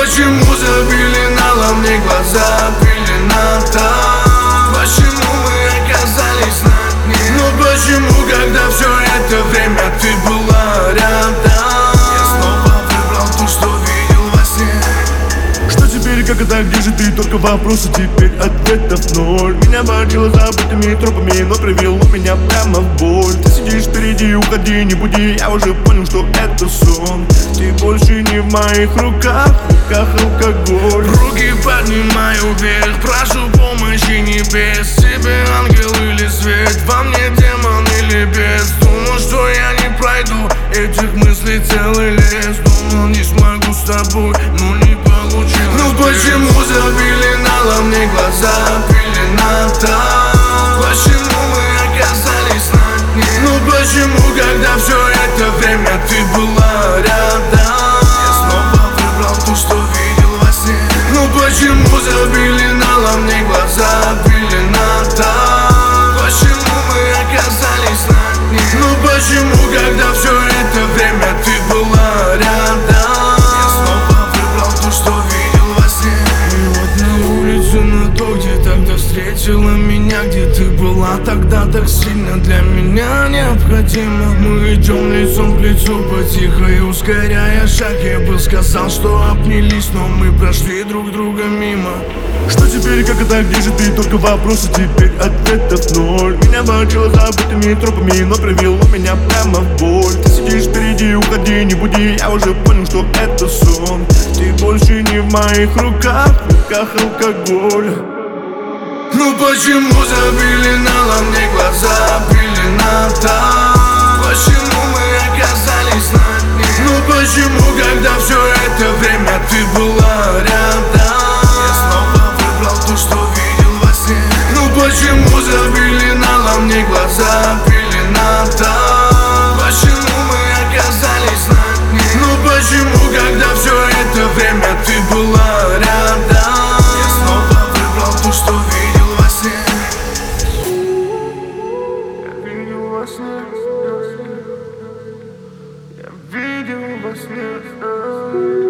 почему запеленала мне глаза пелена-то? Почему мы оказались на дне? Ну почему, когда все это время ты была рядом? Я снова выбрал то, что видел во сне. Что теперь, как это, где же ты? Только вопросы, теперь ответов ноль. Меня водило забытыми тропами, но привело меня прямо в боль. Ты сидишь впереди, уходи, не буди. Я уже понял, что это сон. Ты больше не в моих руках, в руках алкоголь. Руки поднимаю вверх, прошу помощи небес. Тебе ангел или свет, во мне демон или бес. Думал, что я не пройду этих мыслей целый лес. Думал, не смогу с тобой, но не получилось. Ну почему запеленала мне глаза пелена-то? Почему мы оказались на дне? Ну почему, когда все это время ты была рядом? Я снова выбрал то, что видел во сне. Ну почему запеленала мне глаза пелена-то? Почему мы оказались на дне? Ну почему, когда все это время ты была рядом? Я снова выбрал то, что видел во сне. И вот на улице, на то, где тогда встретила меня, где ты была тогда так сильно для меня необходима. Мы идем лицом к лицу, потихо и ускоряя шаг. Я бы сказал, что обнялись, но мы прошли друг друга мимо. Что теперь, как это, где же ты? Только вопросы, теперь ответов ноль. Меня водило забытыми тропами, но привело меня прямо в боль. Ты сидишь впереди, уходи, не буди. Я уже понял, что это сон. Ты больше не в моих руках, в руках алкоголь. Ну почему запеленала мне глаза пелена-то? Почему мы оказались на дне? Ну почему, когда все это время ты была рядом? Я снова выбрал то, что видел во сне. Ну почему запеленала мне глаза пелена-то? Почему мы оказались на дне? Ну почему, когда все это время ты была рядом? Я снова выбрал то, что видел во сне. Я видел во сне. Я видел во сне.